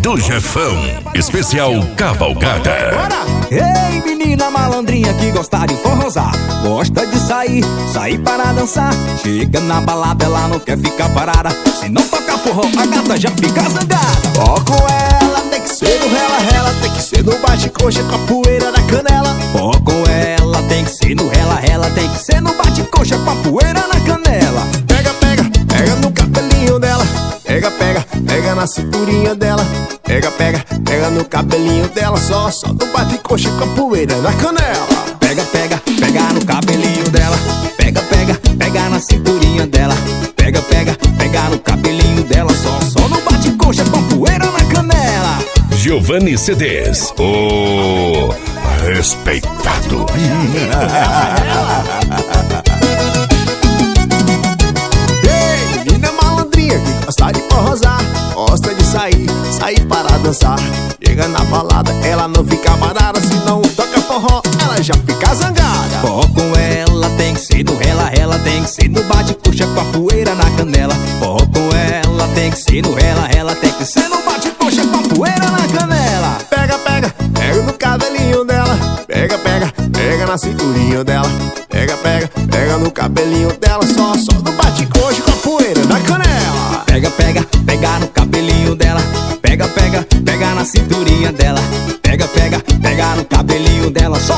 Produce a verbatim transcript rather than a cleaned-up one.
do Jefão, especial Cavalgada. Ei, menina malandrinha que gosta de forrosar, gosta de sair, sair para dançar. Chega na balada, ela não quer ficar parada. Se não tocar forró, a gata já fica zangada. Ó, com ela tem que ser no rela-rela, tem que ser no bate-coxa com a poeira na canela. Ó, com ela tem que ser no rela-rela, tem que ser no bate-coxa com a poeira na canela. Pega, pega, pega no cabelinho dela. Pega, pega, pega na cinturinha dela. Pega, pega, pega no cabelinho dela. Só, só no bate-coxa com a poeira na canela. Pega, pega, pega no cabelinho dela. Pega, pega, pega na cinturinha dela. Pega, pega, pega no cabelinho dela. Só, só no bate-coxa com a poeira na canela. Giovanni C Ds, o respeitado. Ei, menina malandrinha que gosta de forrosar, gosta de sair, sair para dançar. Chega na balada, ela não fica parada. Se não toca forró, ela já fica zangada. Forró com ela tem que ser no rela-rela, tem que ser no bate-coxa com a poeira na canela. Forró com ela tem que ser no rela-rela, tem que ser no bate-coxa com a poeira na canela. Pega, pega, pega no cabelinho dela. Pega, pega, pega na cinturinha dela. Pega, pega, pega no cabelinho dela. Só, só no bate-coxa com a poeira na canela. Pega, pega, pega no cabelinho dela. Pega, pega, pega na cinturinha dela. Pega, pega, pega no cabelinho dela. Só,